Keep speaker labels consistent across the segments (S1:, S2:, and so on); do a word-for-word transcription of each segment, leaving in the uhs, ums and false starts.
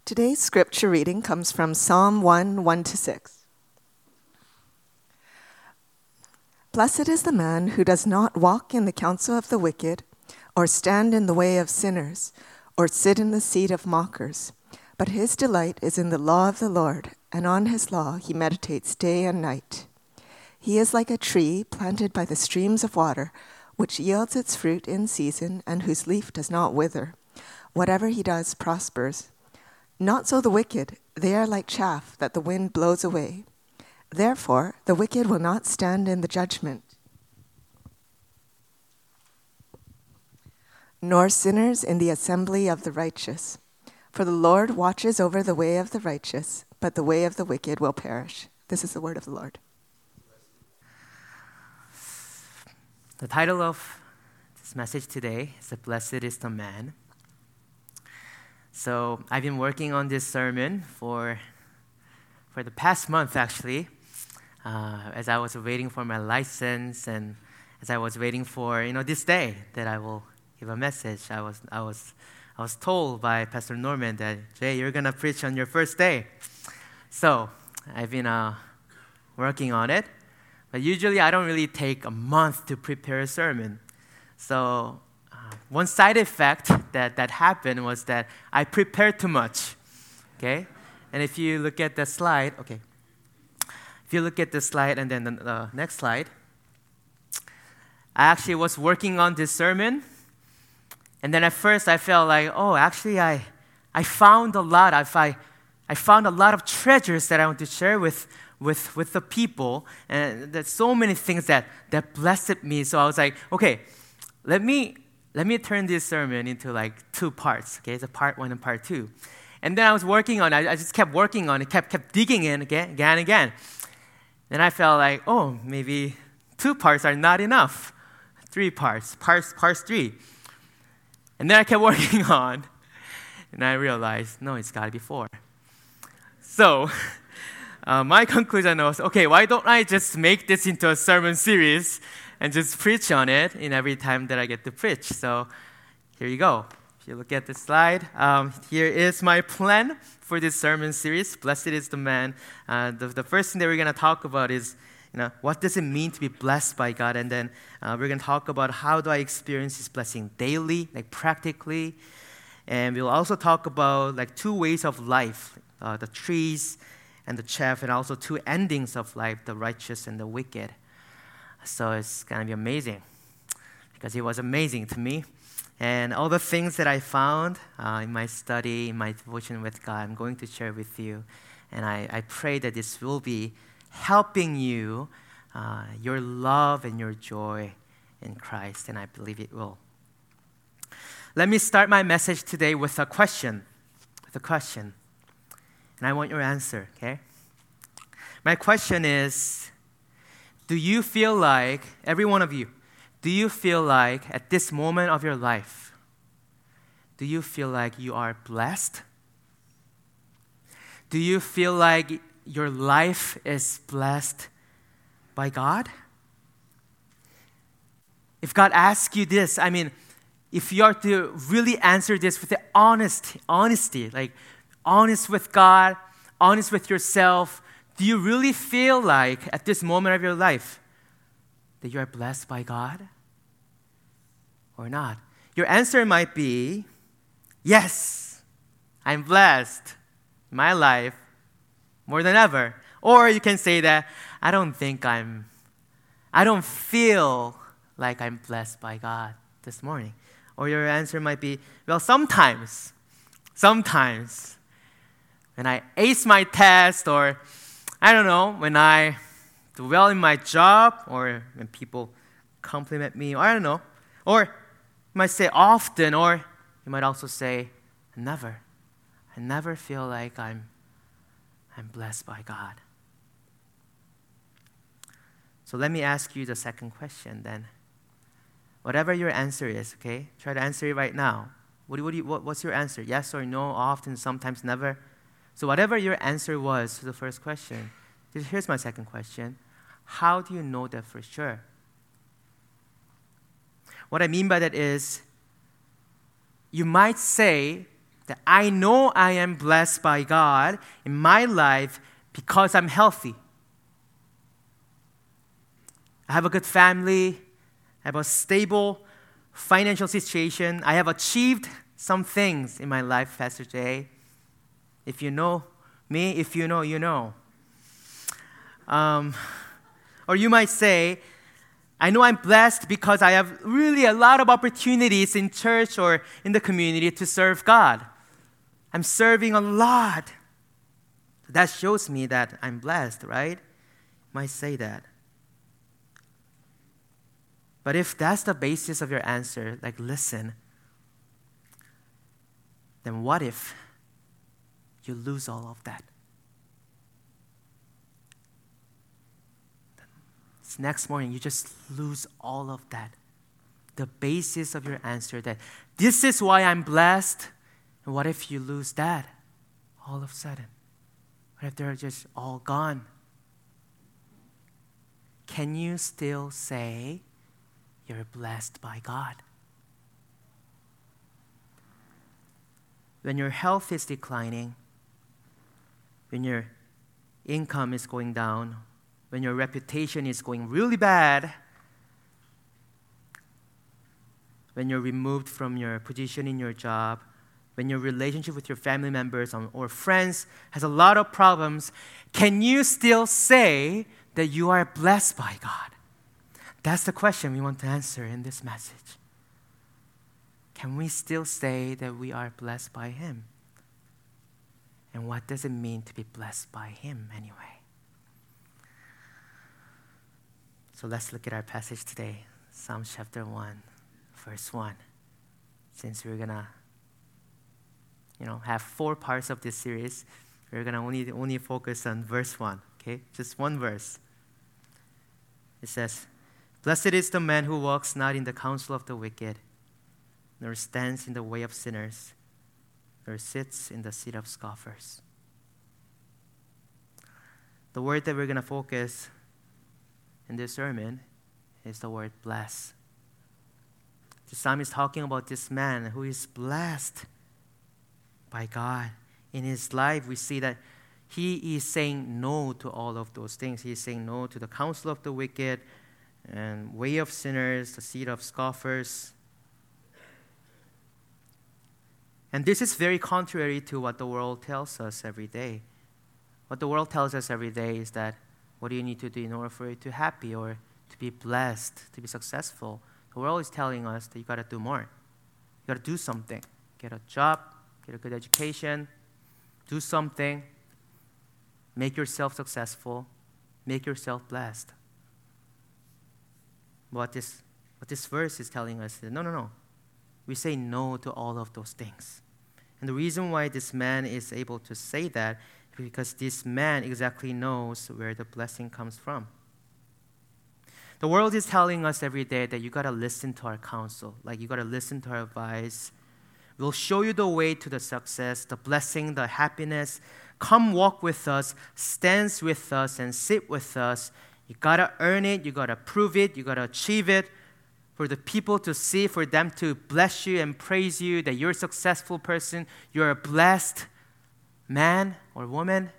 S1: Today's scripture reading comes from Psalm one, one to six. Blessed is the man who does not walk in the counsel of the wicked, or stand in the way of sinners, or sit in the seat of mockers. But his delight is in the law of the Lord, and on his law he meditates day and night. He is like a tree planted by the streams of water, which yields its fruit in season, and whose leaf does not wither. Whatever he does prospers. Not so the wicked. They are like chaff that the wind blows away. Therefore, the wicked will not stand in the judgment, nor sinners in the assembly of the righteous. For the Lord watches over the way of the righteous, but the way of the wicked will perish. This is the word of the Lord.
S2: The title of this message today is Blessed is the Man. So I've been working on this sermon for, for the past month, actually, uh, as I was waiting for my license and as I was waiting for, you know, this day that I will give a message. I was, I was, I was told by Pastor Norman that, Jay, you're going to preach on your first day. So I've been uh, working on it. But usually I don't really take a month to prepare a sermon. So uh, one side effect that, that happened was that I prepared too much, okay? And if you look at the slide, okay. If you look at the slide and then the uh, next slide, I actually was working on this sermon. And then at first I felt like, oh, actually I I found a lot. Of, I, I found a lot of treasures that I want to share with with with the people, and there's so many things that that blessed me. So I was like, okay, let me let me turn this sermon into like two parts. Okay, it's a part one and part two. And then I was working on it. I, I just kept working on it, kept kept digging in again, again and again. Then I felt like, oh, maybe two parts are not enough. Three parts, parts, parts three. And then I kept working on, and I realized, no, it's got to be four. So. Uh, my conclusion was, okay, why don't I just make this into a sermon series and just preach on it in every time that I get to preach? So here you go. If you look at the slide, um, here is my plan for this sermon series. Blessed is the man. Uh, the, the first thing that we're going to talk about is, you know, what does it mean to be blessed by God? And then uh, we're going to talk about how do I experience His blessing daily, like practically. And we'll also talk about like two ways of life, uh, the trees and the chaff, and also two endings of life, the righteous and the wicked. So it's going to be amazing, because it was amazing to me. And all the things that I found uh, in my study, in my devotion with God, I'm going to share with you. And I, I pray that this will be helping you, uh, your love and your joy in Christ, and I believe it will. Let me start my message today with a question, with a question. And I want your answer, okay? My question is, do you feel like, every one of you, do you feel like at this moment of your life, do you feel like you are blessed? Do you feel like your life is blessed by God? If God asks you this, I mean, if you are to really answer this with the honest, honesty, like, honest with God, honest with yourself, do you really feel like at this moment of your life that you are blessed by God or not? Your answer might be, yes, I'm blessed in my life more than ever. Or you can say that, I don't think I'm, I don't feel like I'm blessed by God this morning. Or your answer might be, well, sometimes, sometimes, when I ace my test, or I don't know, when I do well in my job, or when people compliment me, or I don't know. Or you might say often, or you might also say never. I never feel like I'm, I'm blessed by God. So let me ask you the second question then. Whatever your answer is, okay, try to answer it right now. What, do, what, do you, what, what's your answer? Yes or no, often, sometimes, never? So whatever your answer was to the first question, here's my second question. How do you know that for sure? What I mean by that is, you might say that I know I am blessed by God in my life because I'm healthy. I have a good family. I have a stable financial situation. I have achieved some things in my life, Pastor Jay. If you know me, if you know, you know. Um, or you might say, I know I'm blessed because I have really a lot of opportunities in church or in the community to serve God. I'm serving a lot. That shows me that I'm blessed, right? You might say that. But if that's the basis of your answer, like listen, then what if you lose all of that? This next morning, you just lose all of that. The basis of your answer that this is why I'm blessed. And what if you lose that all of a sudden? What if they're just all gone? Can you still say you're blessed by God? When your health is declining, when your income is going down, when your reputation is going really bad, when you're removed from your position in your job, when your relationship with your family members or friends has a lot of problems, can you still say that you are blessed by God? That's the question we want to answer in this message. Can we still say that we are blessed by Him? And what does it mean to be blessed by Him anyway? So let's look at our passage today, Psalm chapter one, verse one. Since we're gonna, you know, have four parts of this series, we're gonna only only focus on verse one. Okay, just one verse. It says, "Blessed is the man who walks not in the counsel of the wicked, nor stands in the way of sinners, nor sits in the seat of scoffers." The word that we're going to focus in this sermon is the word bless. The psalm is talking about this man who is blessed by God. In his life, we see that he is saying no to all of those things. He is saying no to the counsel of the wicked, and way of sinners, the seat of scoffers. And this is very contrary to what the world tells us every day. What the world tells us every day is that what do you need to do in order for you to be happy or to be blessed, to be successful? The world is telling us that you got to do more. You got to do something. Get a job, get a good education, do something, make yourself successful, make yourself blessed. What this, what this verse is telling us is, no, no, no. We say no to all of those things. And the reason why this man is able to say that is because this man exactly knows where the blessing comes from. The world is telling us every day that you got to listen to our counsel. Like you got to listen to our advice. We'll show you the way to the success, the blessing, the happiness. Come walk with us, stand with us, and sit with us. You got to earn it. You got to prove it. You got to achieve it. For the people to see, for them to bless you and praise you, that you're a successful person, you're a blessed man or woman.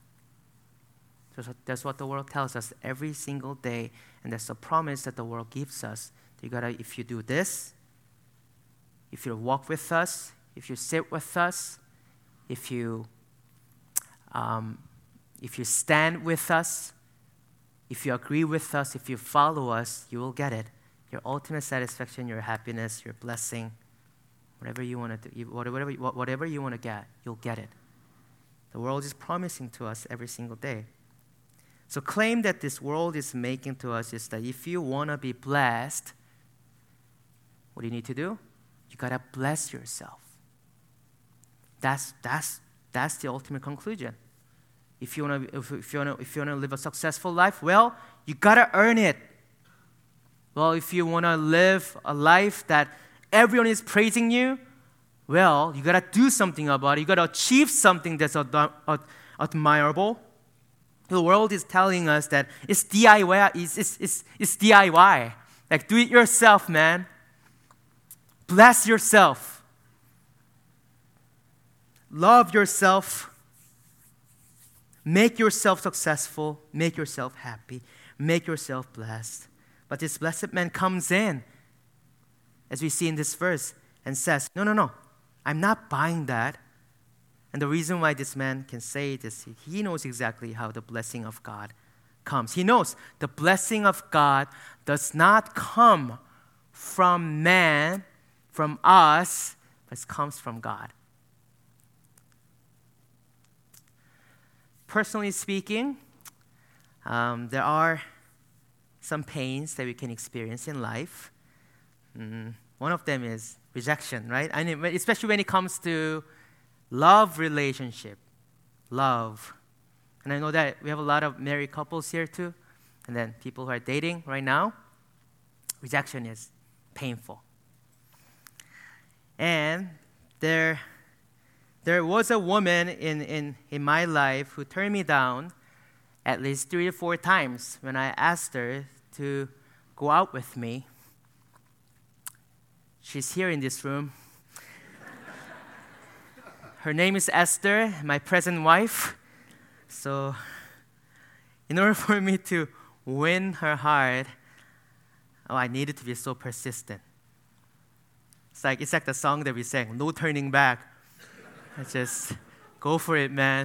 S2: That's what the world tells us every single day, and that's the promise that the world gives us. You gotta, if you do this, if you walk with us, if you sit with us, if you, um, if you stand with us, if you agree with us, if you follow us, you will get it. Your ultimate satisfaction, your happiness, your blessing, whatever you want to do, whatever, whatever you want to get, you'll get it. The world is promising to us every single day. So claim that this world is making to us is that if you want to be blessed, what do you need to do? You got to bless yourself. That's, that's, that's the ultimate conclusion. If you want to if, if you want to if you want to live a successful life, well, you got to earn it. Well, if you want to live a life that everyone is praising you, well, you got to do something about it. You got to achieve something that's ad- ad- admirable. The world is telling us that it's D I Y. It's, it's, it's, it's D I Y. Like, do it yourself, man. Bless yourself. love yourself, make yourself successful, make yourself happy, make yourself blessed. But this blessed man comes in, as we see in this verse, and says, no, no, no, I'm not buying that. And the reason why this man can say this, he knows exactly how the blessing of God comes. He knows the blessing of God does not come from man, from us, but it comes from God. Personally speaking, um, there are some pains that we can experience in life. Mm, one of them is rejection, right? I mean, especially when it comes to love relationship, love. And I know that we have a lot of married couples here too, and then people who are dating right now. Rejection is painful. And there, there was a woman in, in, in my life who turned me down at least three or four times when I asked her to go out with me. She's here in this room. Her name is Esther, my present wife. So, in order for me to win her heart, oh, I needed to be so persistent. It's like it's like the song that we sang, "No turning back." I just go for it, man.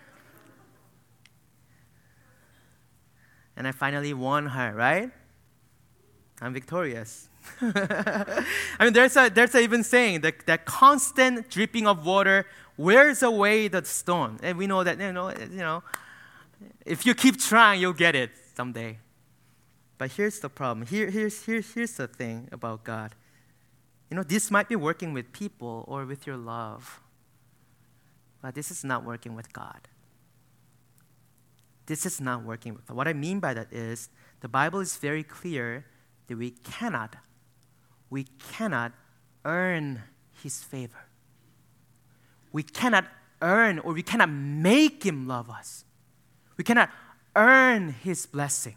S2: And I finally won her, right? I'm victorious. I mean, there's a there's a even saying that that constant dripping of water wears away the stone, and we know that you know you know if you keep trying, you'll get it someday. But here's the problem. Here here's here's here's the thing about God. You know, this might be working with people or with your love, but this is not working with God. This is not working with God. What I mean by that is the Bible is very clear that we cannot. We cannot earn His favor. We cannot earn or we cannot make Him love us. We cannot earn His blessing.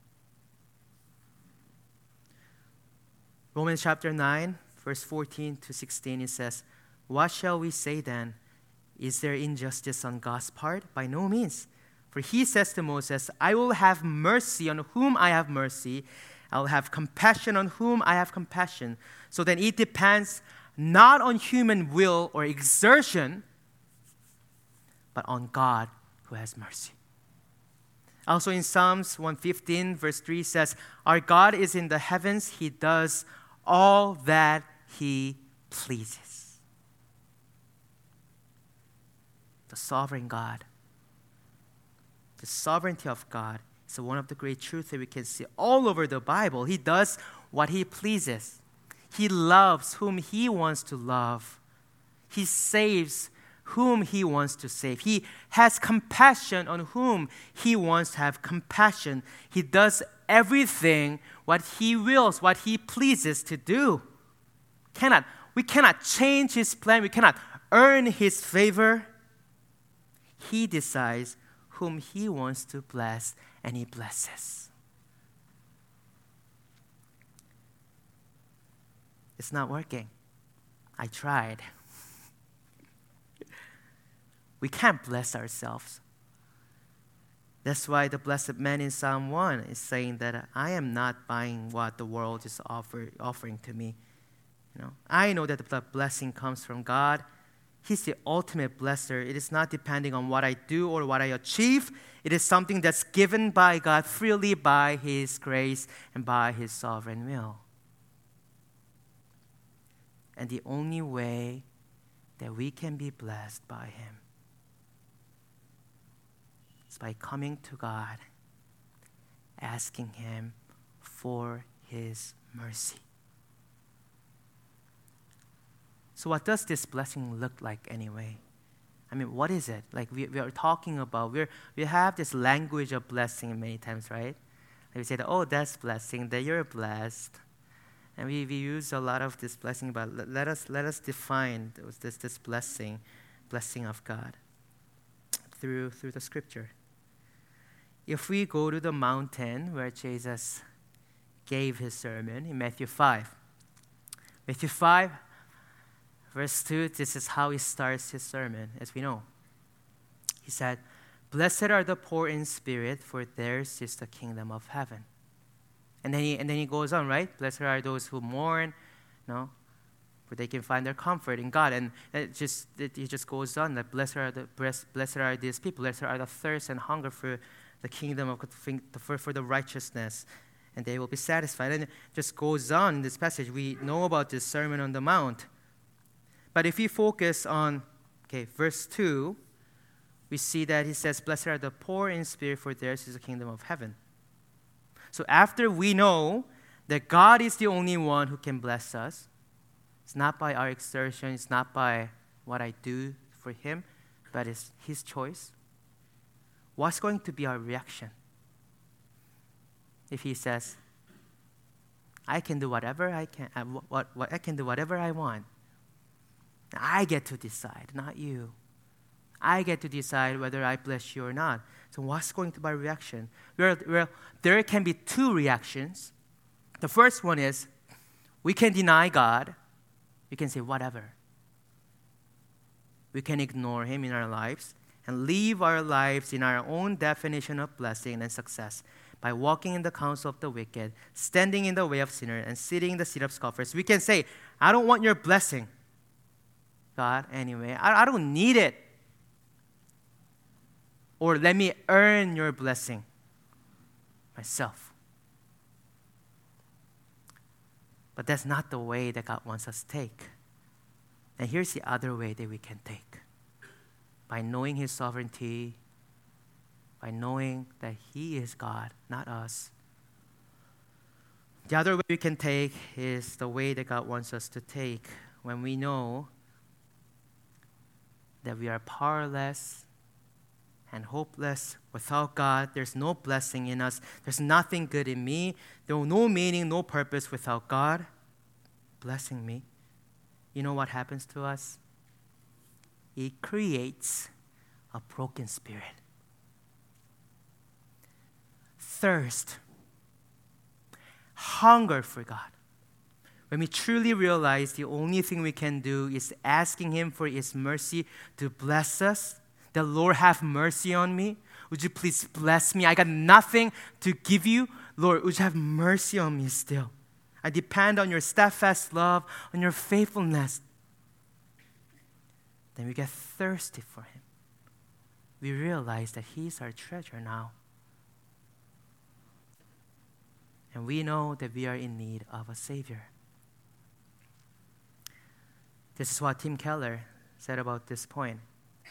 S2: Romans chapter nine, verse fourteen to sixteen, it says, "What shall we say then? Is there injustice on God's part? By no means. For He says to Moses, I will have mercy on whom I have mercy. I'll have compassion on whom I have compassion." So then it depends not on human will or exertion, but on God who has mercy. Also in Psalms one fifteen, verse three says, "Our God is in the heavens. He does all that He pleases." The sovereign God, the sovereignty of God, so one of the great truths that we can see all over the Bible. He does what He pleases. He loves whom He wants to love. He saves whom He wants to save. He has compassion on whom He wants to have compassion. He does everything what He wills, what He pleases to do. Cannot, we cannot change His plan. We cannot earn His favor. He decides whom He wants to bless, and He blesses. It's not working. I tried. We can't bless ourselves. That's why the blessed man in Psalm one is saying that I am not buying what the world is offer, offering to me. You know, I know that the blessing comes from God. He's the ultimate blesser. It is not depending on what I do or what I achieve. It is something that's given by God freely by His grace and by His sovereign will. And the only way that we can be blessed by Him is by coming to God, asking Him for His mercy. So what does this blessing look like anyway? I mean, what is it? Like we, we are talking about, we're, we have this language of blessing many times, right? Like we say that, oh, that's blessing, that you're blessed. And we, we use a lot of this blessing, but let, let us let us define this, this blessing, blessing of God through, through the scripture. If we go to the mountain where Jesus gave His sermon in Matthew five, Matthew five, Verse two, this is how he starts his sermon, as we know. He said, "Blessed are the poor in spirit, for theirs is the kingdom of heaven." And then he and then he goes on, right? Blessed are those who mourn, no, for they can find their comfort in God. And it just it, he just goes on that blessed are the blessed, blessed are these people, blessed are the thirst and hunger for the kingdom of for, for the righteousness, and they will be satisfied. And it just goes on in this passage. We know about this Sermon on the Mount. But if you focus on okay, verse two, we see that he says, "Blessed are the poor in spirit, for theirs is the kingdom of heaven." So after we know that God is the only one who can bless us, it's not by our exertion, it's not by what I do for him, but it's his choice. What's going to be our reaction if he says, "I can do whatever I can, uh, what, what I can do whatever I want. I get to decide, not you. I get to decide whether I bless you or not." So what's going to be our reaction? Well, well, there can be two reactions. The first one is we can deny God. We can say whatever. We can ignore him in our lives and live our lives in our own definition of blessing and success by walking in the counsel of the wicked, standing in the way of sinners, and sitting in the seat of scoffers. We can say, "I don't want your blessing, God, anyway. I, I don't need it. Or let me earn your blessing myself." But that's not the way that God wants us to take. And here's the other way that we can take. By knowing his sovereignty, by knowing that he is God, not us. The other way we can take is the way that God wants us to take when we know that we are powerless and hopeless without God. There's no blessing in us. There's nothing good in me. There's no meaning, no purpose without God blessing me. You know what happens to us? It creates a broken spirit. Thirst, hunger for God. When we truly realize the only thing we can do is asking him for his mercy to bless us, the Lord, have mercy on me. Would you please bless me? I got nothing to give you. Lord, would you have mercy on me still? I depend on your steadfast love, on your faithfulness. Then we get thirsty for him. We realize that he's our treasure now. And we know that we are in need of a Savior. This is what Tim Keller said about this point.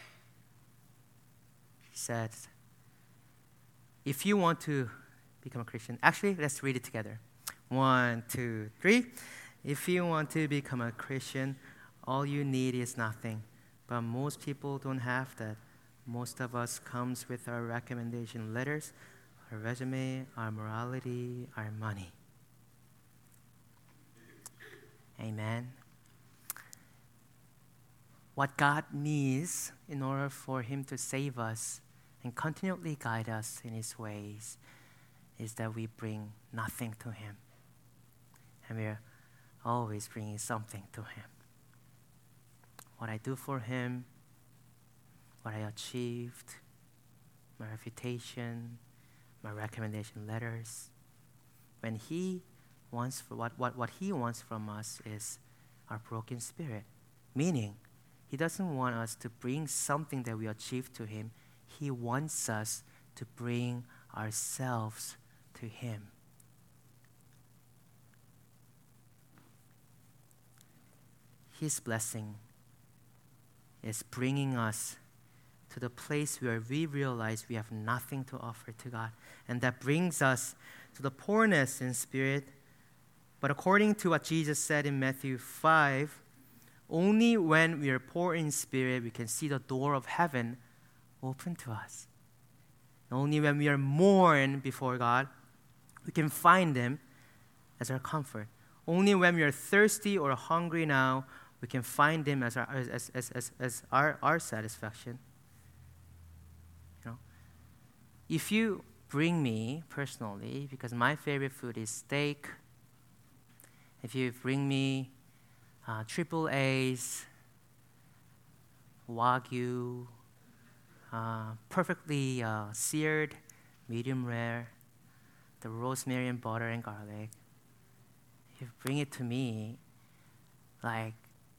S2: He said, if you want to become a Christian, actually, let's read it together. One, two, three. If you want to become a Christian, all you need is nothing. But most people don't have that. Most of us comes with our recommendation letters, our resume, our morality, our money. Amen. What God needs in order for him to save us and continually guide us in his ways is that we bring nothing to him. And we're always bringing something to him. What I do for him, what I achieved, my reputation, my recommendation letters. When he wants, for what, what, what he wants from us is our broken spirit. Meaning, he doesn't want us to bring something that we achieved to him. He wants us to bring ourselves to him. His blessing is bringing us to the place where we realize we have nothing to offer to God. And that brings us to the poorness in spirit. But according to what Jesus said in Matthew five, only when we are poor in spirit, we can see the door of heaven open to us. Only when we are mourn before God, we can find him as our comfort. Only when we are thirsty or hungry now, we can find him as our, as, as, as, as our, our satisfaction. You know, if you bring me personally, because my favorite food is steak, if you bring me uh, triple A's, Wagyu, uh, perfectly uh, seared, medium rare, the rosemary and butter and garlic. You bring it to me, like,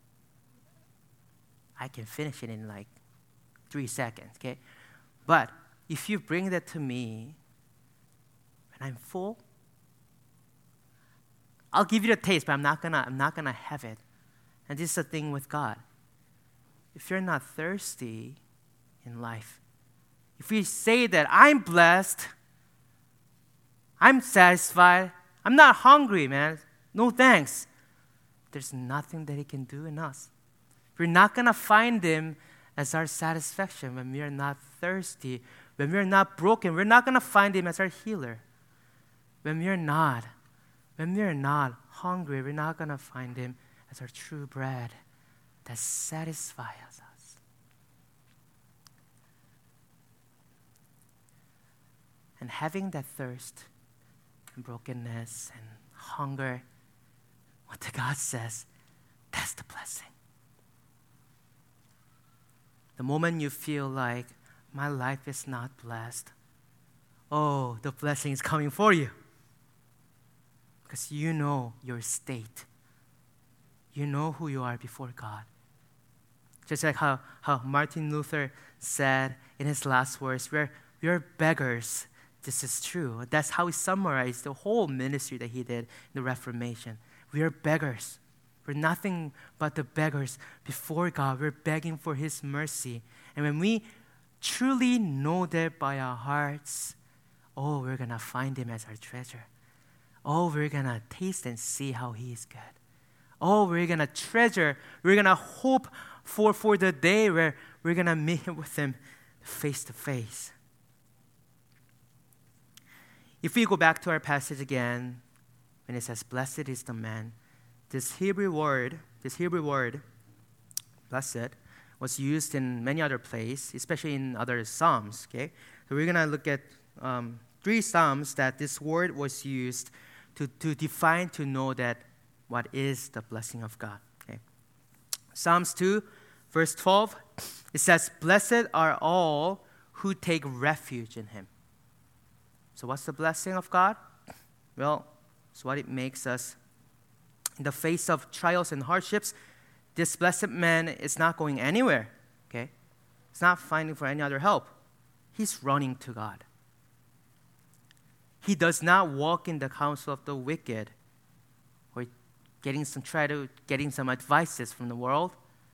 S2: I can finish it in like three seconds, okay? But if you bring that to me when I'm full, I'll give you the taste, but I'm not gonna, I'm not gonna have it. And this is the thing with God. If you're not thirsty in life, if we say that I'm blessed, I'm satisfied, I'm not hungry, man, no thanks, there's nothing that He can do in us. We're not going to find Him as our satisfaction when we are not thirsty, when we are not broken. We're not going to find Him as our healer. When we are not, when we are not hungry, we're not going to find Him as our true bread that satisfies us. And having that thirst and brokenness and hunger, what the God says, that's the blessing. The moment you feel like my life is not blessed, oh, the blessing is coming for you. Because you know your state. You know who you are before God. Just like how, how Martin Luther said in his last words, we're, we're beggars. This is true. That's how he summarized the whole ministry that he did in the Reformation. We are beggars. We're nothing but the beggars before God. We're begging for His mercy. And when we truly know that by our hearts, oh, we're going to find Him as our treasure. Oh, we're going to taste and see how He is good. Oh, we're going to treasure, we're going to hope for, for the day where we're going to meet with Him face to face. If we go back to our passage again, when it says, blessed is the man, this Hebrew word, this Hebrew word, blessed, was used in many other places, especially in other Psalms, okay? So we're going to look at um, three Psalms that this word was used to, to define, to know that what is the blessing of God, okay? Psalms two, verse twelve, it says, blessed are all who take refuge in Him. So what's the blessing of God? Well, it's what it makes us. In the face of trials and hardships, this blessed man is not going anywhere, okay? He's not finding for any other help. He's running to God. He does not walk in the counsel of the wicked or getting some, try to getting some advices from the world,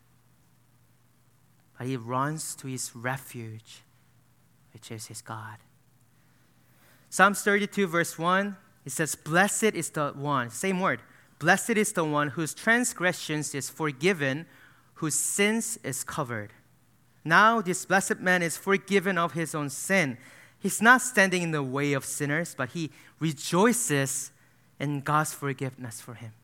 S2: but he runs to his refuge, which is his God. Psalms thirty-two, verse one, it says, blessed is the one, same word, blessed is the one whose transgressions is forgiven, whose sins is covered. Now this blessed man is forgiven of his own sin. He's not standing in the way of sinners, but he rejoices in God's forgiveness for him.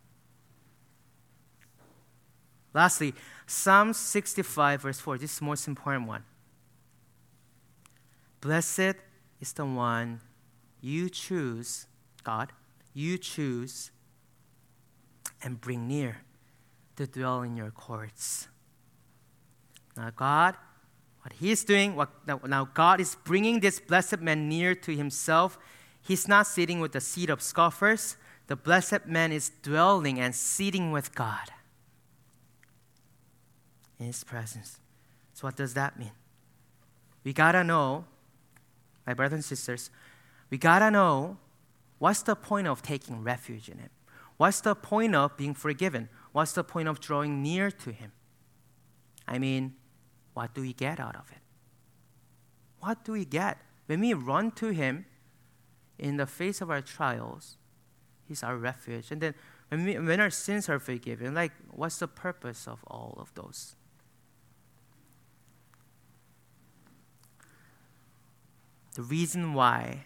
S2: Lastly, Psalm sixty-five, verse four, this is the most important one. Blessed is the one you choose, God, you choose and bring near to dwell in your courts. Now God, what He's doing, what now God is bringing this blessed man near to Himself. He's not sitting with the seat of scoffers. The blessed man is dwelling and sitting with God in His presence. So what does that mean? We gotta know, my brothers and sisters, we gotta know what's the point of taking refuge in Him. What's the point of being forgiven? What's the point of drawing near to Him? I mean, what do we get out of it? What do we get? When we run to Him in the face of our trials, He's our refuge. And then when, we, when our sins are forgiven, like, what's the purpose of all of those? The reason why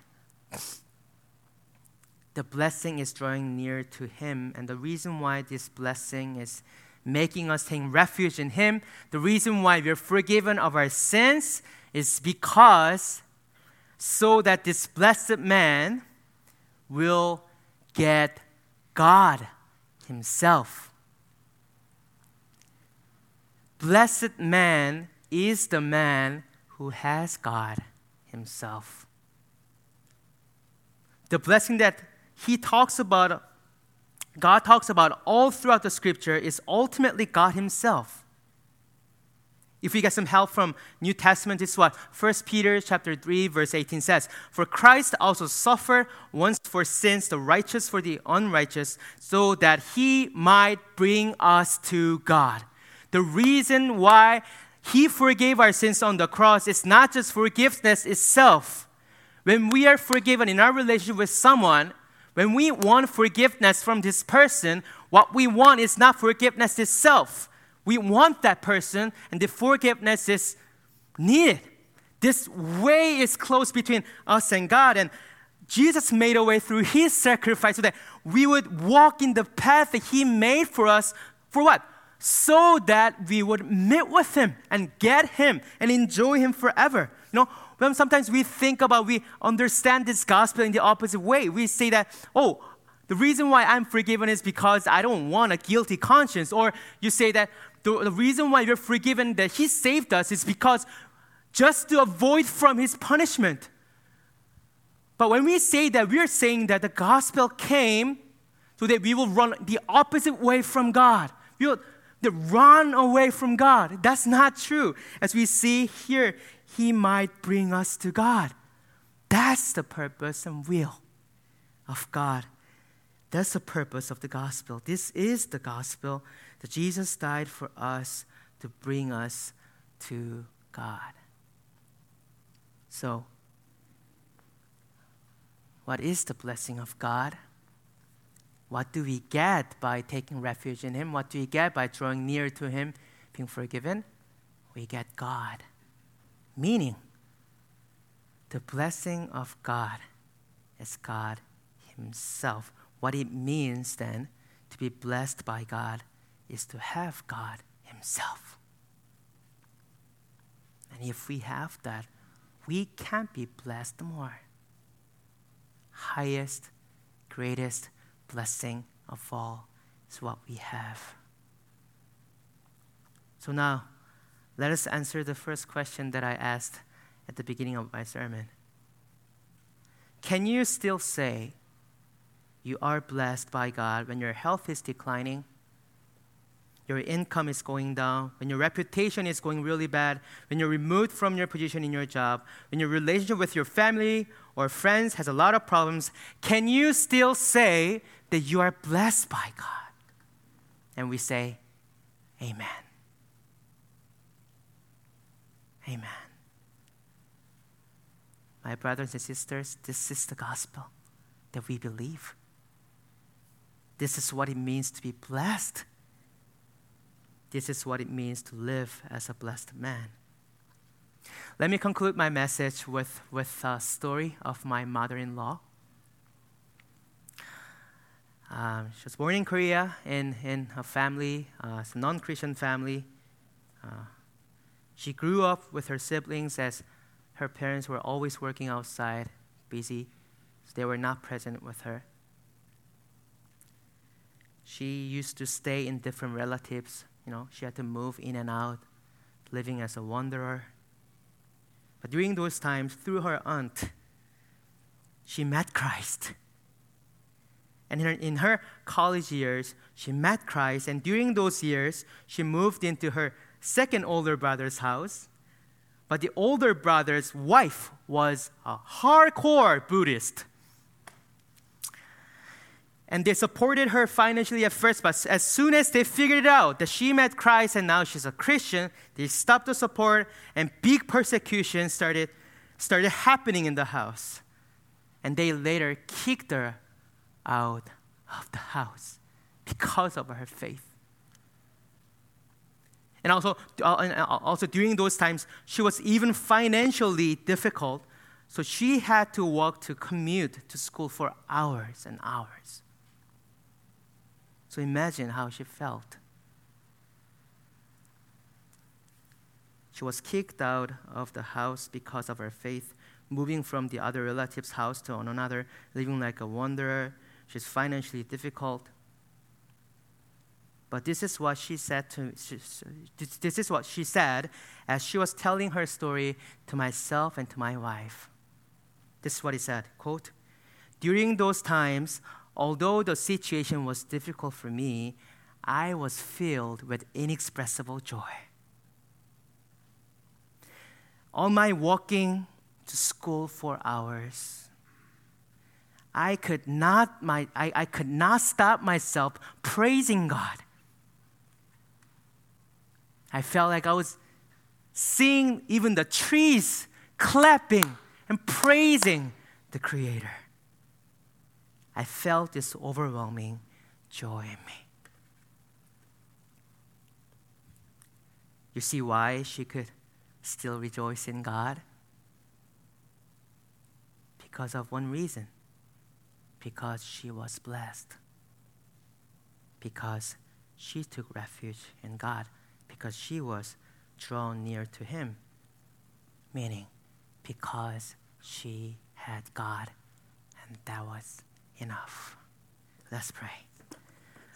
S2: the blessing is drawing near to Him, and the reason why this blessing is making us take refuge in Him, the reason why we're forgiven of our sins is because so that this blessed man will get God Himself. Blessed man is the man who has God himself. The blessing that he talks about, God talks about all throughout the scripture is ultimately God himself. If we get some help from New Testament, this is what First Peter chapter three, verse eighteen says. For Christ also suffered once for sins, the righteous for the unrighteous, so that he might bring us to God. The reason why he forgave our sins on the cross is not just forgiveness itself. When we are forgiven in our relationship with someone, when we want forgiveness from this person, what we want is not forgiveness itself. We want that person, and the forgiveness is needed. This way is close between us and God, and Jesus made a way through his sacrifice so that we would walk in the path that he made for us. For what? So that we would meet with him and get him and enjoy him forever. You know, when sometimes we think about, we understand this gospel in the opposite way. We say that, oh, the reason why I'm forgiven is because I don't want a guilty conscience. Or you say that the, the reason why you're forgiven, that he saved us, is because just to avoid from his punishment. But when we say that, we're saying that the gospel came so that we will run the opposite way from God. We will run away from God. That's not true. As we see here, he might bring us to God. That's the purpose and will of God. That's the purpose of the gospel. This is the gospel, that Jesus died for us to bring us to God. So, what is the blessing of God? What do we get by taking refuge in him? What do we get by drawing near to him, being forgiven? We get God. Meaning, the blessing of God is God himself. What it means then to be blessed by God is to have God himself. And if we have that, we can't be blessed more. Highest, greatest blessing of all is what we have. So now, let us answer the first question that I asked at the beginning of my sermon. Can you still say you are blessed by God when your health is declining, your income is going down, when your reputation is going really bad, when you're removed from your position in your job, when your relationship with your family or friends has a lot of problems? Can you still say that you are blessed by God? And we say, amen. Amen. My brothers and sisters, this is the gospel that we believe. This is what it means to be blessed. This is what it means to live as a blessed man. Let me conclude my message with, with a story of my mother-in-law. Um, she was born in Korea in, in a family, uh, it's a non-Christian family. Uh, she grew up with her siblings as her parents were always working outside, busy, so they were not present with her. She used to stay in different relatives. You know, she had to move in and out, living as a wanderer. But during those times, through her aunt, she met Christ. And in her, in her college years, she met Christ. And during those years, she moved into her second older brother's house. But the older brother's wife was a hardcore Buddhist. And they supported her financially at first, but as soon as they figured it out that she met Christ and now she's a Christian, they stopped the support, and big persecution started, started happening in the house. And they later kicked her out of the house because of her faith. And also, also during those times, she was even financially difficult, so she had to walk to commute to school for hours and hours. So imagine how she felt. She was kicked out of the house because of her faith, moving from the other relative's house to another, living like a wanderer. She's financially difficult. But this is what she said to she, this is what she said as she was telling her story to myself and to my wife. This is what he said, quote, "During those times, although the situation was difficult for me, I was filled with inexpressible joy. On my walking to school for hours, I could not my I, I could not stop myself praising God. I felt like I was seeing even the trees clapping and praising the Creator. I felt this overwhelming joy in me." You see why she could still rejoice in God? Because of one reason. Because she was blessed. Because she took refuge in God. Because she was drawn near to Him. Meaning, because she had God, and that was enough. Let's pray.